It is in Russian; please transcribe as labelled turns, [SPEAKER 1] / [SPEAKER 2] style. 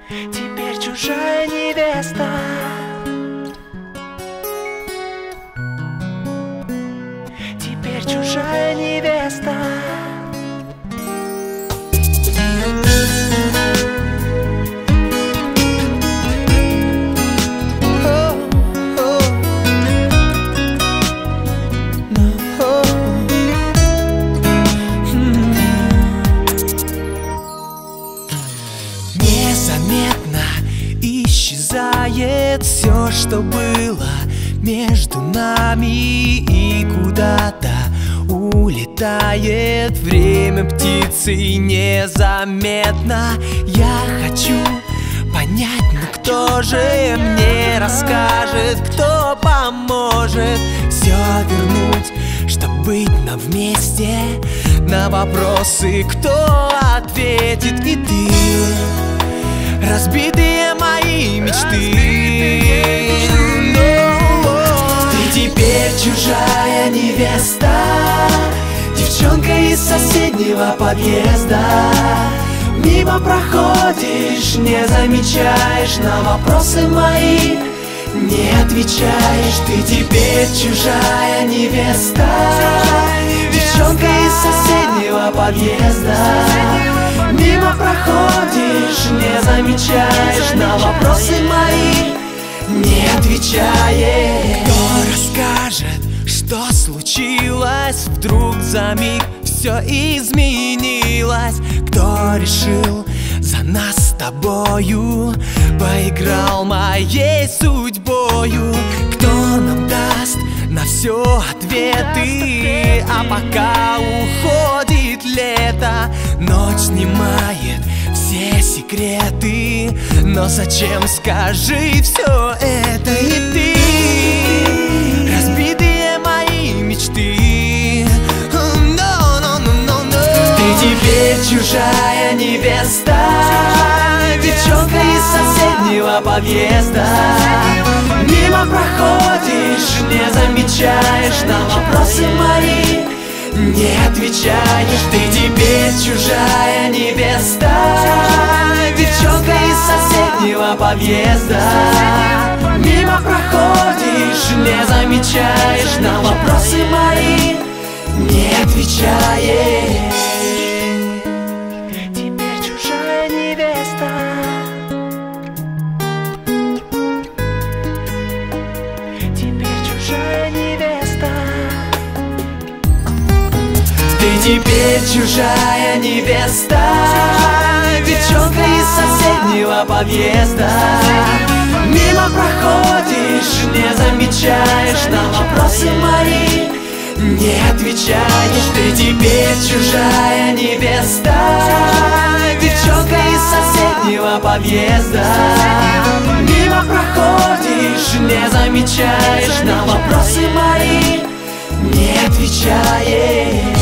[SPEAKER 1] теперь чужая невеста. Теперь чужая невеста.
[SPEAKER 2] Незаметно исчезает все, что было между нами, и куда-то улетает время птицей незаметно. Я хочу понять, но кто же мне расскажет, кто поможет все вернуть, чтоб быть нам вместе. На вопросы кто ответит? И ты, разбитые мои мечты. Ты теперь чужая невеста, девчонка из соседнего подъезда. Мимо проходишь, не замечаешь, на вопросы мои не отвечаешь. Ты теперь чужая невеста, девчонка из соседнего подъезда. Мимо проходишь, не замечаешь, на вопросы мои не отвечаешь. Кто расскажет, что случилось? Вдруг за миг все изменилось. Кто решил за нас с тобою, поиграл моей судьбою? Кто нам даст на все ответы? А пока уходит лето, ночь снимает все секреты. Но зачем, скажи, все это? И ты, разбитые мои мечты. Ты теперь чужая невеста, девчонка из соседнего подъезда. Мимо проходишь, не замечаешь, на вопросы мои не отвечаешь. Ты теперь чужая невеста, девчонка из соседнего подъезда. Мимо проходишь, не замечаешь, на вопросы мои не отвечаешь.
[SPEAKER 1] Теперь чужая невеста. Теперь чужая невеста.
[SPEAKER 2] Ты теперь чужая невеста, девчонка из соседнего подъезда. Мимо проходишь, не замечаешь, на вопросы мои не отвечаешь. Ты теперь чужая невеста, девчонка из соседнего подъезда. Мимо проходишь, не замечаешь, на вопросы мои не отвечаешь.